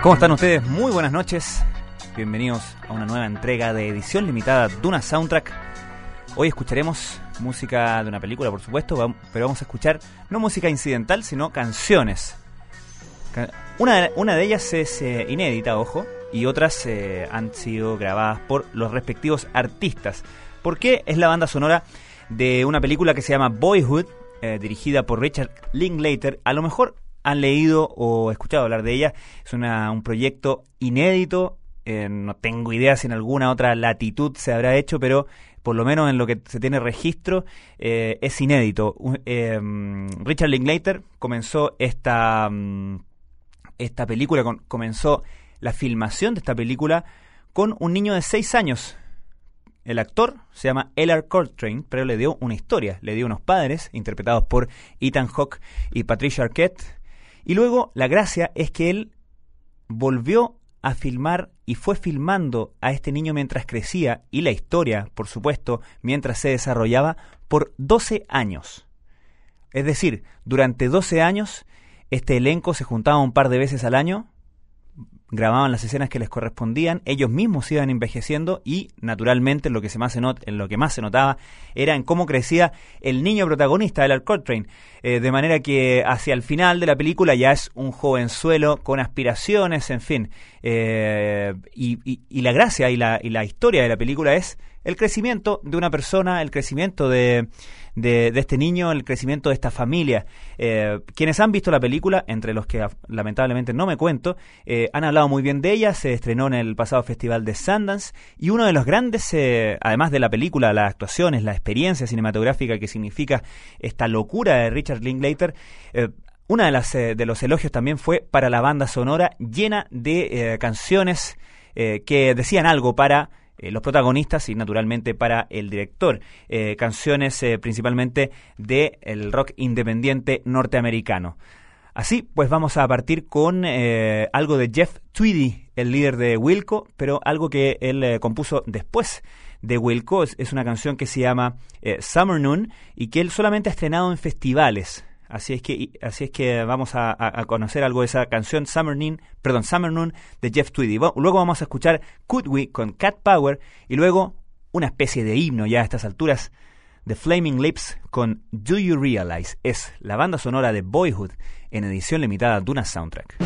¿Cómo están ustedes? Muy buenas noches. Bienvenidos a una nueva entrega de edición limitada Duna Soundtrack. Hoy escucharemos música de una película, por supuesto, pero vamos a escuchar no música incidental, sino canciones. Una de ellas es inédita, ojo, y otras han sido grabadas por los respectivos artistas. ¿Por qué? Es la banda sonora de una película que se llama Boyhood, dirigida por Richard Linklater. A lo mejor han leído o escuchado hablar de ella. Es un proyecto inédito. No tengo idea si en alguna otra latitud se habrá hecho, pero por lo menos en lo que se tiene registro es inédito. Richard Linklater comenzó esta película, comenzó la filmación de esta película con un niño de 6 años. El actor se llama Ellar Coltrane, pero le dio una historia, le dio unos padres interpretados por Ethan Hawke y Patricia Arquette. Y luego la gracia es que él volvió a filmar y fue filmando a este niño mientras crecía, y la historia, por supuesto, mientras se desarrollaba por 12 años. Es decir, durante 12 años este elenco se juntaba un par de veces al año, grababan las escenas que les correspondían, ellos mismos iban envejeciendo y, naturalmente, lo que más se notaba era en cómo crecía el niño protagonista, Ellar Coltrane, de manera que hacia el final de la película ya es un jovenzuelo con aspiraciones, en fin, y la gracia y la historia de la película es el crecimiento de una persona, el crecimiento de este niño, el crecimiento de esta familia. Quienes han visto la película, entre los que lamentablemente no me cuento, han hablado muy bien de ella. Se estrenó en el pasado festival de Sundance, y uno de los grandes, además de la película, las actuaciones, la experiencia cinematográfica que significa esta locura de Richard Linklater, una de los elogios también fue para la banda sonora, llena de canciones que decían algo para los protagonistas y naturalmente para el director, canciones principalmente del rock independiente norteamericano. Así pues vamos a partir con algo de Jeff Tweedy, el líder de Wilco, pero algo que él compuso después de Wilco. Es una canción que se llama Summer Noon y que él solamente ha estrenado en festivales. Así es que vamos a conocer algo de esa canción Summer Noon de Jeff Tweedy. Luego vamos a escuchar Could We con Cat Power, y luego una especie de himno ya a estas alturas, The Flaming Lips con Do You Realize. Es la banda sonora de Boyhood en edición limitada Duna Soundtrack.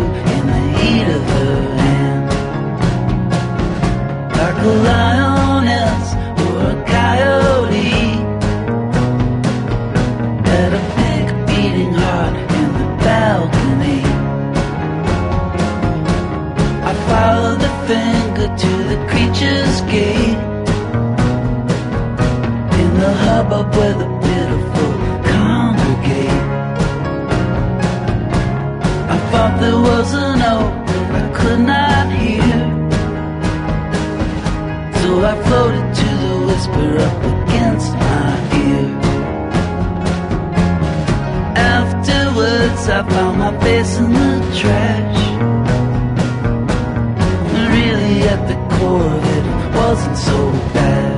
Like a lion finger to the creature's gate. In the hubbub where the pitiful congregate, I thought there was an oath I could not hear, so I floated to the whisper up against my ear. Afterwards I found my face in the trash. Really at the core of it wasn't so bad.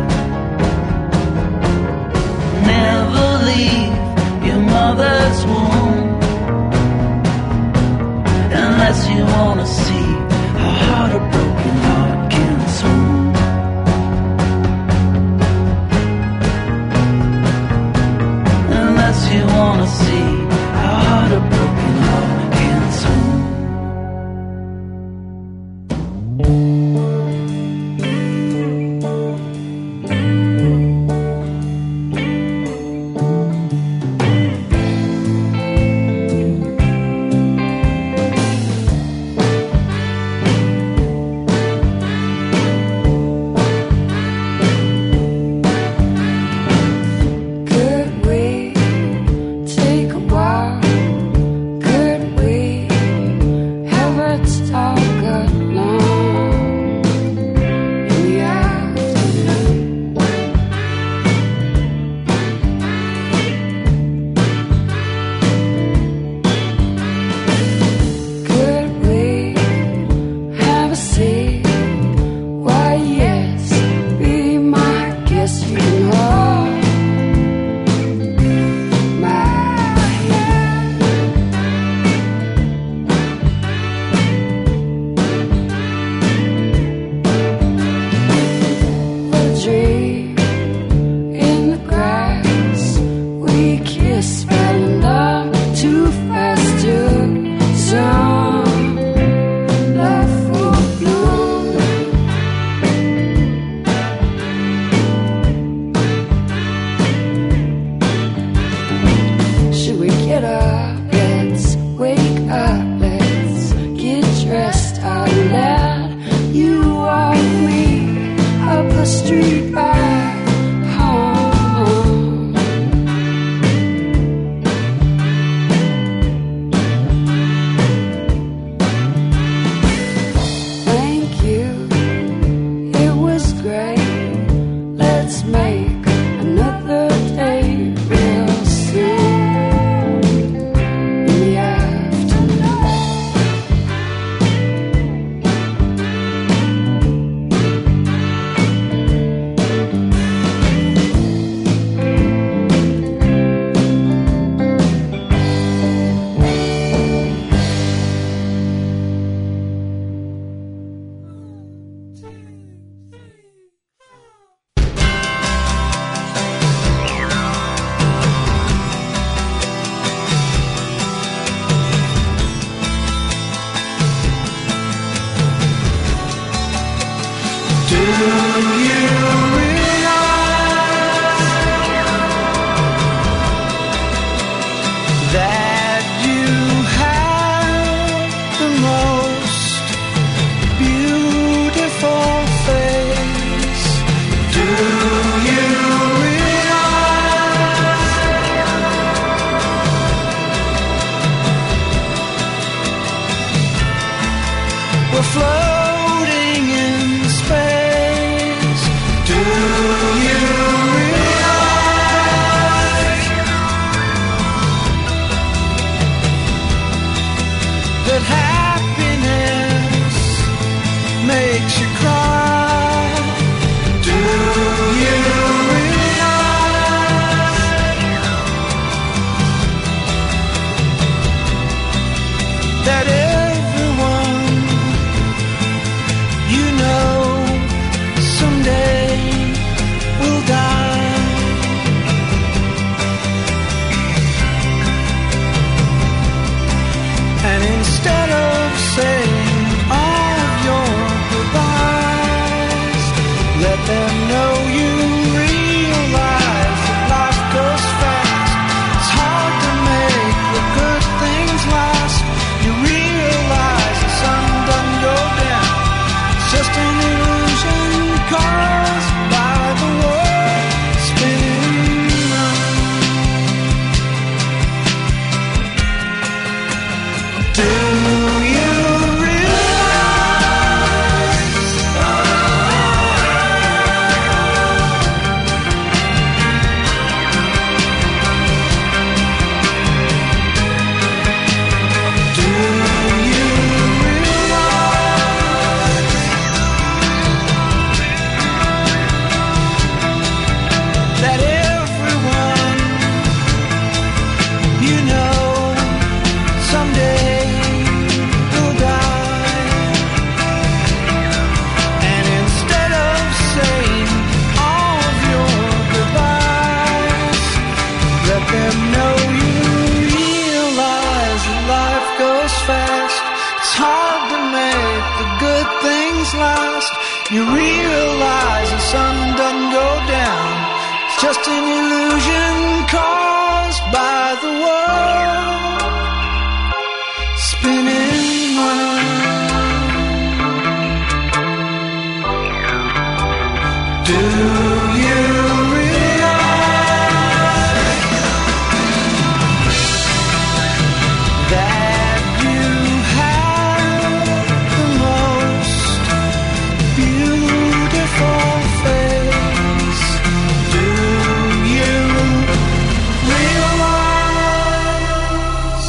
Never leave your mother's womb unless you wanna see how hard a broken heart can swoon. Unless you wanna see how hard a broken heart can swoon. last, you realize the sun doesn't go down. It's just an illusion caused by the world spinning round. Do you realize that you have the most beautiful face? Do you realize?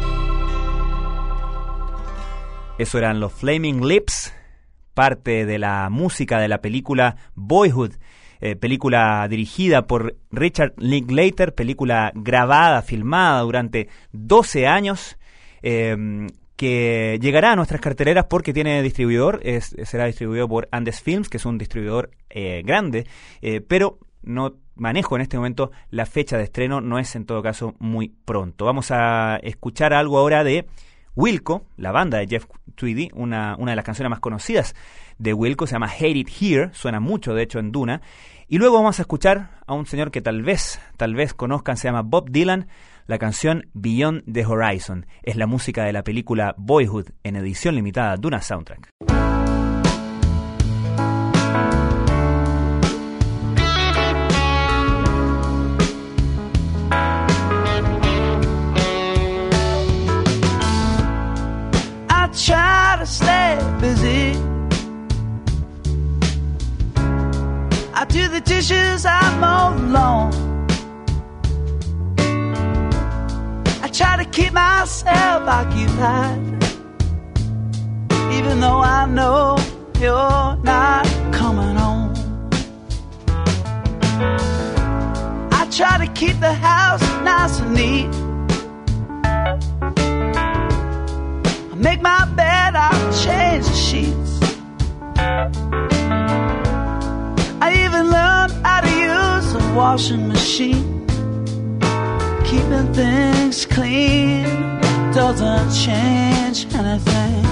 Eso eran los Flaming Lips, parte de la música de la película Boyhood, película dirigida por Richard Linklater, película grabada, filmada durante 12 años, que llegará a nuestras carteleras porque tiene distribuidor, será distribuido por Andes Films, que es un distribuidor grande, pero no manejo en este momento la fecha de estreno, no es en todo caso muy pronto. Vamos a escuchar algo ahora de Wilco, la banda de Jeff Tweedy, una de las canciones más conocidas de Wilco, se llama Hate It Here, suena mucho de hecho en Duna, y luego vamos a escuchar a un señor que tal vez conozcan, se llama Bob Dylan, la canción Beyond the Horizon, es la música de la película Boyhood en edición limitada Duna Soundtrack. Try to stay busy. I do the dishes, I mow the lawn. I try to keep myself occupied, even though I know you're not coming home. I try to keep the house nice and neat. Make my bed, I'll change the sheets. I even learned how to use a washing machine. Keeping things clean doesn't change anything.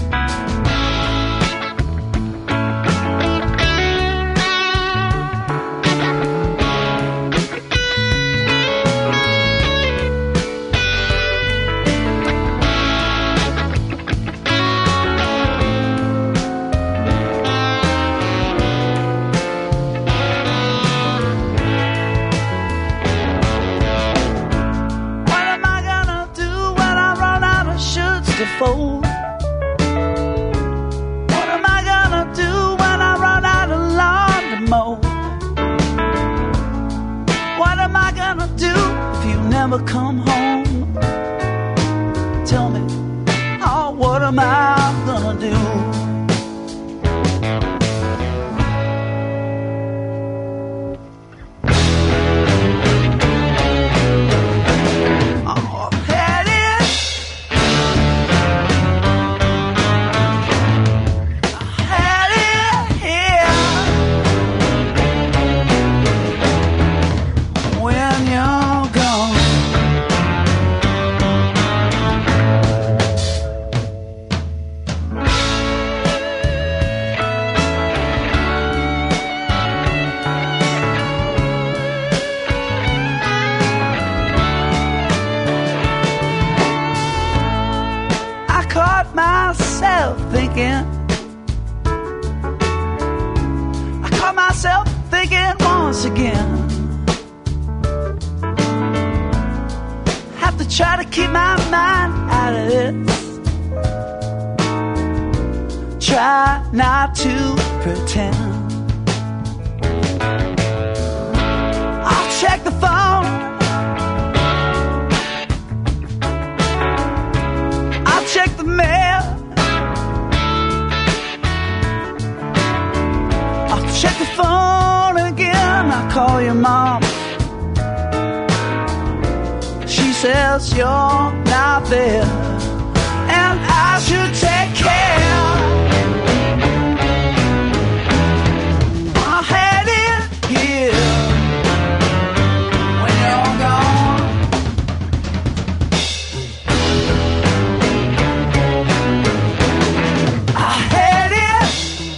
Fold. What am I gonna do when I run out of lawn to mow? What am I gonna do if you never come home? Tell me, oh, what am I gonna do? I caught myself thinking once again. Have to try to keep my mind out of this. Try not to pretend. I'll check the phone. I'll check the mail. Check the phone again, I call your mom. She says you're not there, and I should take care. I had it here when you're gone. I had it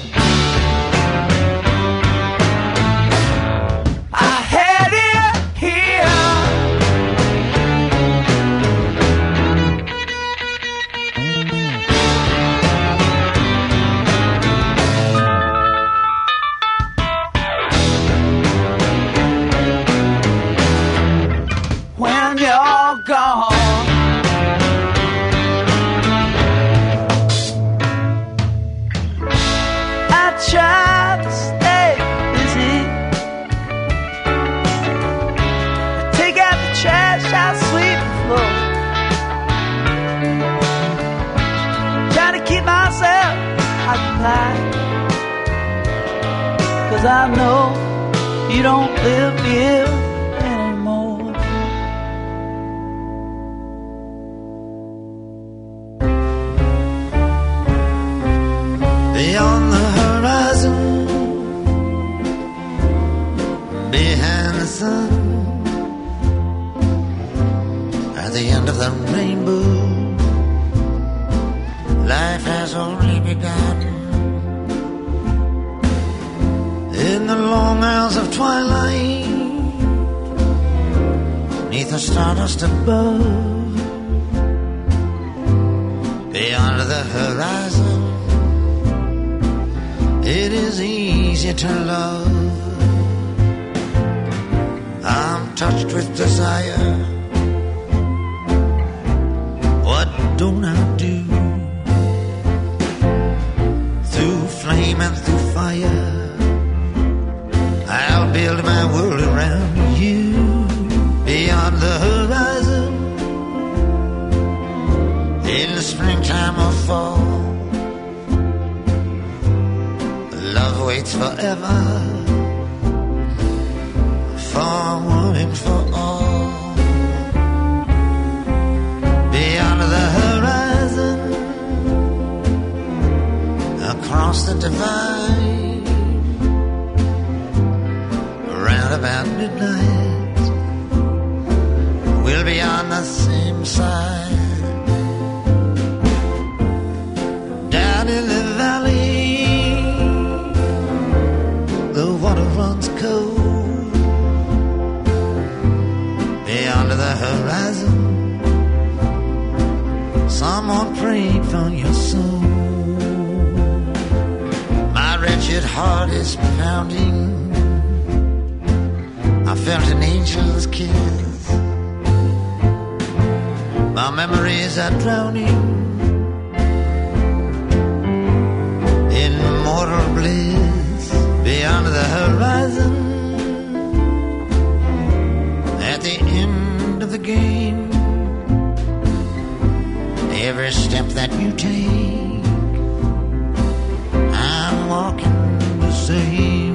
light. 'Cause I know you don't live here anymore. Beyond the horizon, behind the sun, at the end of the rainbow, life has only begun. In the long hours of twilight, neath the stardust above, beyond the horizon, it is easy to love. I'm touched with desire. What don't I do? Through flame and through fire, I'll build my world around you. Beyond the horizon, in the springtime or fall, love waits forever, for one and for all. Beyond the horizon, across the divide, around about midnight, we'll be on the same side. Down in the valley, the water runs cold. Beyond the horizon, someone prayed for your soul. My wretched heart is pounding. I felt an angel's kiss. My memories are drowning in mortal bliss. Beyond the horizon, at the end of the game, every step that you take, I'm walking the same.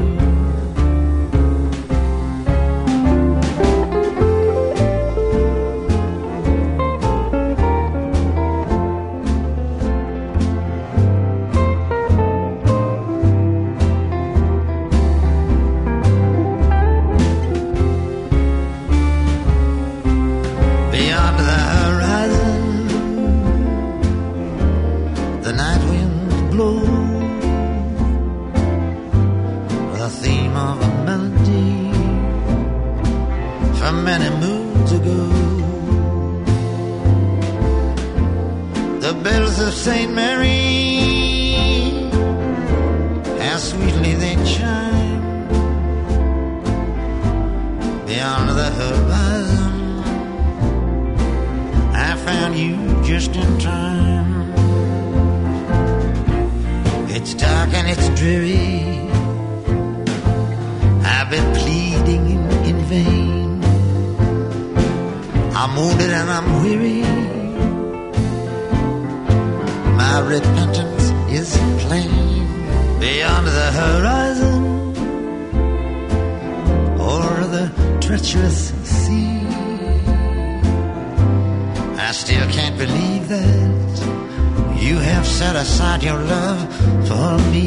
St. Mary, how sweetly they chime. Beyond the horizon, I found you just in time. It's dark and it's dreary, I've been pleading in vain. I'm wounded and I'm weary, my repentance is plain. Beyond the horizon, or the treacherous sea, I still can't believe that you have set aside your love for me.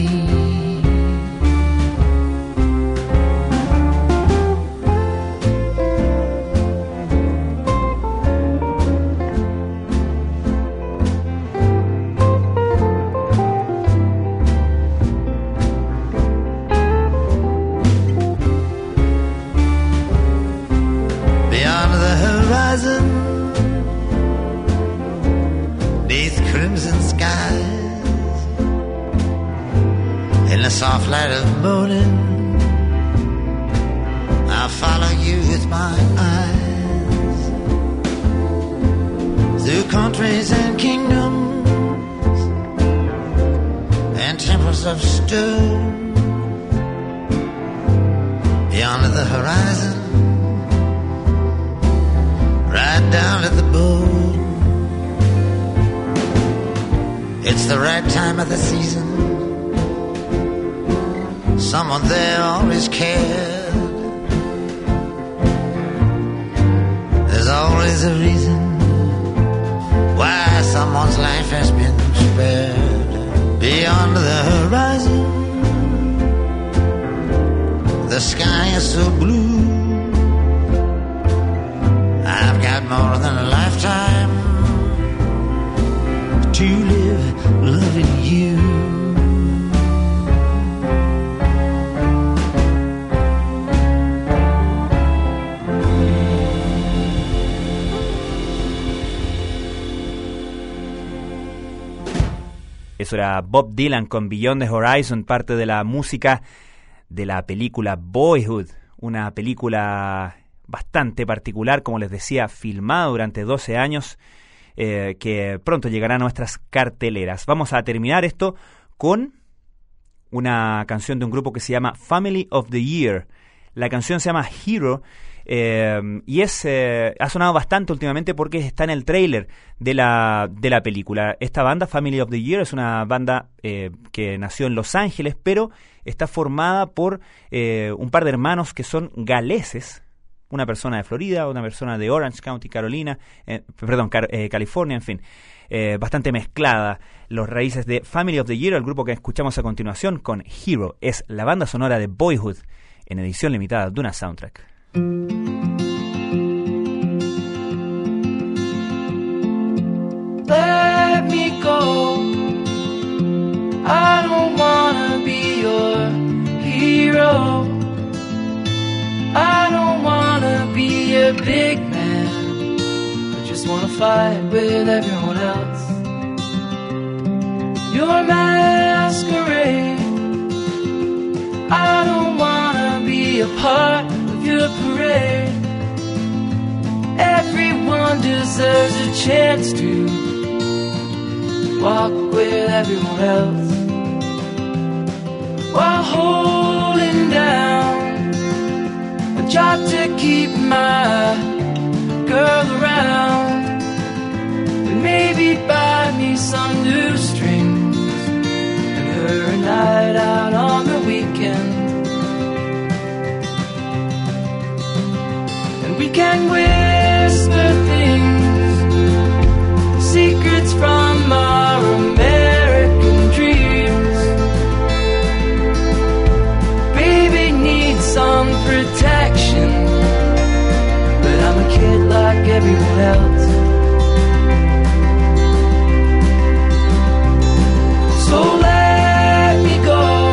Soft light of morning, I'll follow you with my eyes through countries and kingdoms and temples of stone. Beyond the horizon, right down at the bone. It's the right time of the season someone there always cared. There's always a reason why someone's life has been spared. Beyond the horizon, the sky is so blue. I've got more than a lifetime to live loving you. Eso era Bob Dylan con Beyond the Horizon, parte de la música de la película Boyhood, una película bastante particular, como les decía, filmada durante 12 años, que pronto llegará a nuestras carteleras. Vamos a terminar esto con una canción de un grupo que se llama Family of the Year. La canción se llama Hero, y ha sonado bastante últimamente porque está en el tráiler de la película. Esta banda, Family of the Year, es una banda que nació en Los Ángeles, pero está formada por un par de hermanos que son galeses, una persona de Florida, una persona de Orange County, California, en fin. Bastante mezclada. Los raíces de Family of the Year, el grupo que escuchamos a continuación con Hero, es la banda sonora de Boyhood en edición limitada de una soundtrack. Let me go. I don't wanna be your hero. I don't wanna be a big man. I just wanna fight with everyone else. Your masquerade. I don't wanna be a part of your parade. Everyone deserves a chance to walk with everyone else while holding down a job to keep my girl around, and maybe buy me some new strings and her a night out on the weekend. And we can whisper things, secrets from our American dreams. Baby needs some protection, but I'm a kid like everyone else. So let me go.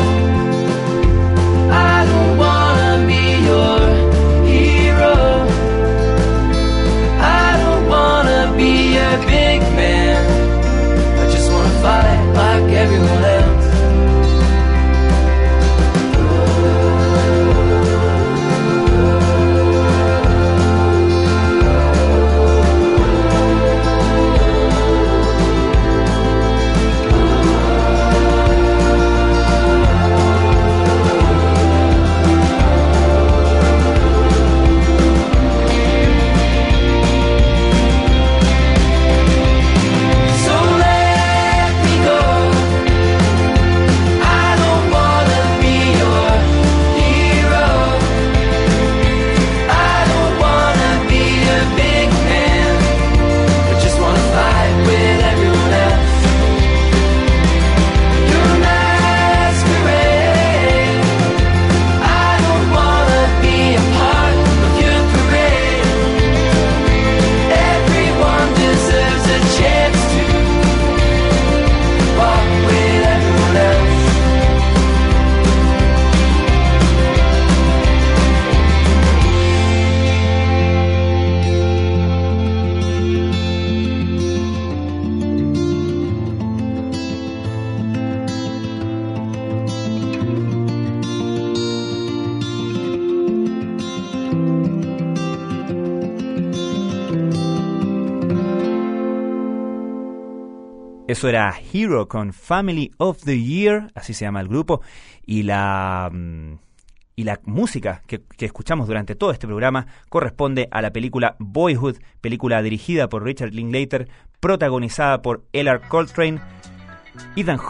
I don't wanna be your hero. I don't wanna be a big man. I just wanna fight like everyone else. Eso era Hero con Family of the Year, así se llama el grupo, y la música que escuchamos durante todo este programa corresponde a la película Boyhood, película dirigida por Richard Linklater, protagonizada por Ellar Coltrane, Ethan Hawke,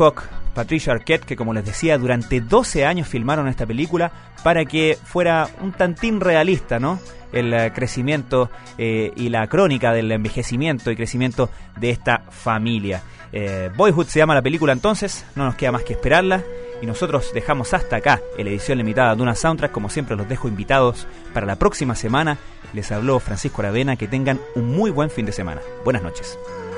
Patricia Arquette, que como les decía, durante 12 años filmaron esta película para que fuera un tantín realista, ¿no? El crecimiento y la crónica del envejecimiento y crecimiento de esta familia. Boyhood se llama la película entonces, no nos queda más que esperarla. Y nosotros dejamos hasta acá la edición limitada de una Soundtrack. Como siempre los dejo invitados para la próxima semana. Les habló Francisco Aravena. Que tengan un muy buen fin de semana. Buenas noches.